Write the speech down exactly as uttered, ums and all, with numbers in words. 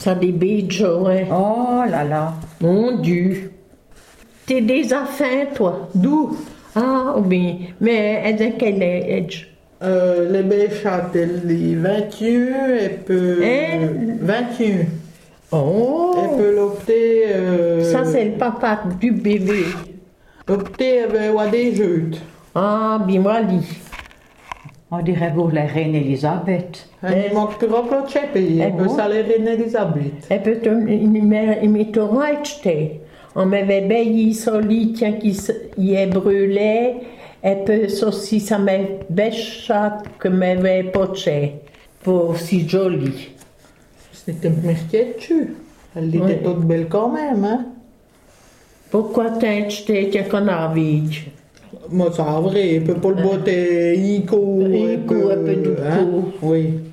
Ça des bijoux, hein. Oh là là. Mon Dieu. T'es des affaires, toi. D'où? Ah, oui. Mais est-ce qu'elle est... Euh, les béchats, les vingt-et-un, et peut... Hein? vingt-et-un. Oh. Elle peut l'opter... Euh... Ça, c'est le papa du bébé. Opter avec des jeux. Ah, bien, voilà. On dirait pour la reine Elisabeth. Elle manque trop de chépé, elle peut saler reine Elisabeth. Elle peut te mettre au acheter. On m'avait baillé soli, tiens, qui y est brûlé. Elle peut aussi, ça m'a béchat que m'avait poché. Pour si joli. C'était un merquet dessus. Elle était Oui. toute belle quand même, hein. Pourquoi t'as acheté tiens qu'on a envie? Moi, c'est vrai, elle peut pas le botter, Ico, Ico, un peu de hein? coup. Oui.